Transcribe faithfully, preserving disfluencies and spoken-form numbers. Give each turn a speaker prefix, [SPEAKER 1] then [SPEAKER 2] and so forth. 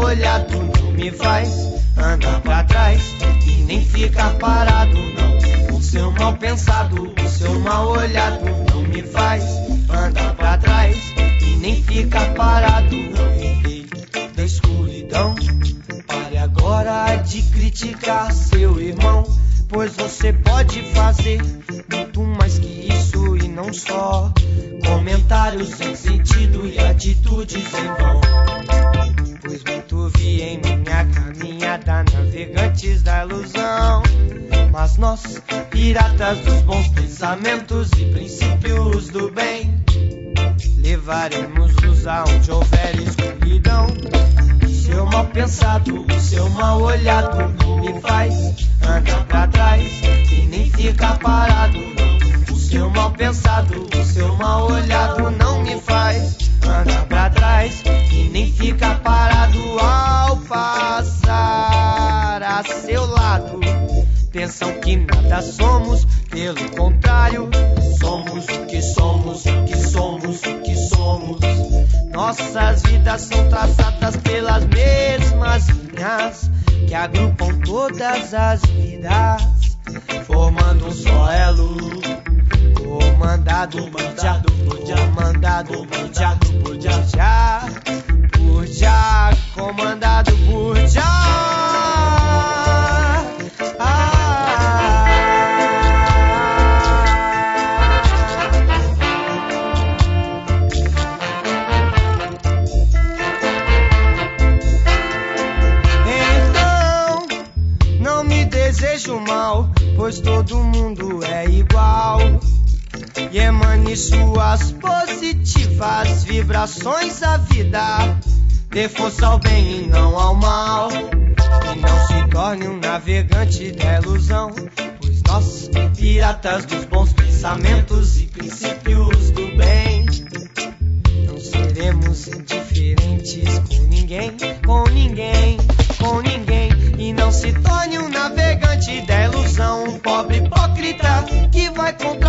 [SPEAKER 1] olhado não me faz andar pra trás e nem ficar parado, não. O seu mal pensado, o seu mal olhado não me faz andar pra trás e nem ficar parado, não. Rei da escuridão, pare agora de criticar seu irmão, pois você pode fazer muito mais que isso e não só comentários sem sentido e atitudes em vão. Pois muito vi em minha caminhada navegantes da ilusão, mas nós, piratas dos bons pensamentos e princípios do bem, levaremos luz aonde houver escuridão. O seu mal pensado, o seu mal olhado não me faz andar pra trás e nem ficar parado, não. O seu mal pensado, o seu mal olhado não me faz andar pra trás e nem ficar parado. Ao passar a seu lado, pensam que nada somos, pelo contrário, somos o que somos, o que somos, o que somos. Nossas vidas são traçadas pelas mesmas linhas que agrupam todas as vidas, formando um só elo, comandado por Jah, comandado por Jah, por Jah, por Jah, comandado por Jah. Desejo mal, pois todo mundo é igual, e emane suas positivas vibrações à vida, dê força ao bem e não ao mal, e não se torne um navegante da ilusão, pois nós, piratas dos bons pensamentos e princípios do bem, não seremos indiferentes com ninguém, com ninguém, com ninguém. E não se torne um navegante da ilusão, um pobre hipócrita que vai contar